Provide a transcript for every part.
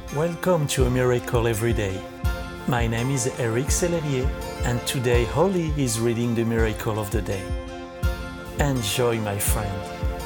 Welcome to A Miracle Every Day. My name is Eric Sellerier, and today Holly is reading the Miracle of the Day. Enjoy, my friend.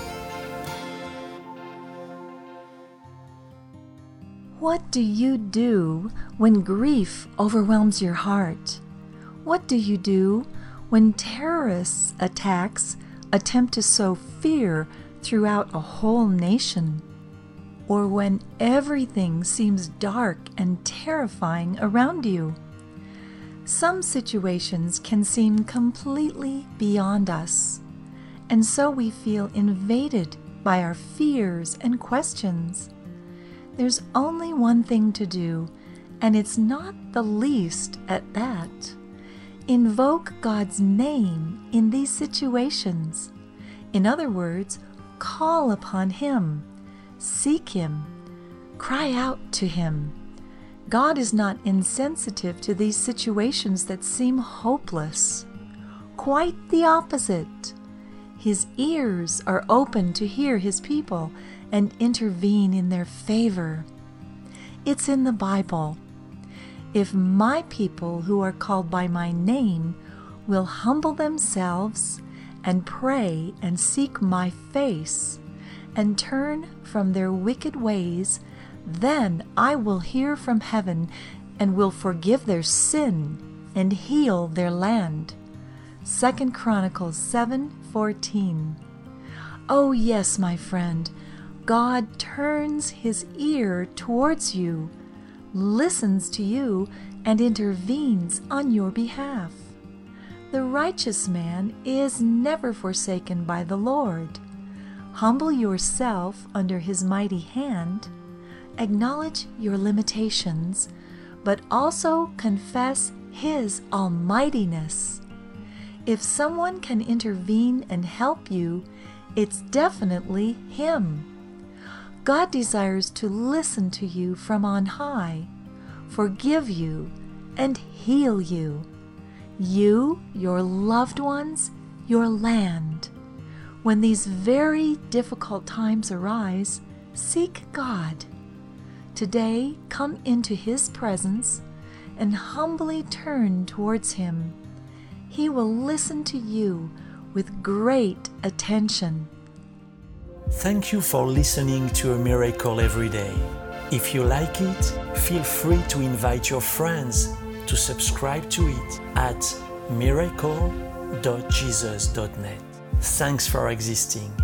What do you do when grief overwhelms your heart? What do you do when terrorist attacks attempt to sow fear throughout a whole nation? Or when everything seems dark and terrifying around you? Some situations can seem completely beyond us, and so we feel invaded by our fears and questions. There's only one thing to do, and it's not the least at that. Invoke God's name in these situations. In other words, call upon Him. Seek Him. Cry out to Him. God is not insensitive to these situations that seem hopeless. Quite the opposite. His ears are open to hear His people and intervene in their favor. It's in the Bible. If my people who are called by my name will humble themselves and pray and seek my face, and turn from their wicked ways, then I will hear from heaven and will forgive their sin and heal their land. 2 Chronicles 7:14. Oh yes, my friend, God turns His ear towards you, listens to you, and intervenes on your behalf. The righteous man is never forsaken by the Lord. Humble yourself under His mighty hand, acknowledge your limitations, but also confess His almightiness. If someone can intervene and help you, it's definitely Him. God desires to listen to you from on high, forgive you, and heal you. You, your loved ones, your land. When these very difficult times arise, seek God. Today, come into His presence and humbly turn towards Him. He will listen to you with great attention. Thank you for listening to A Miracle Every Day. If you like it, feel free to invite your friends to subscribe to it at miracle.jesus.net. Thanks for existing.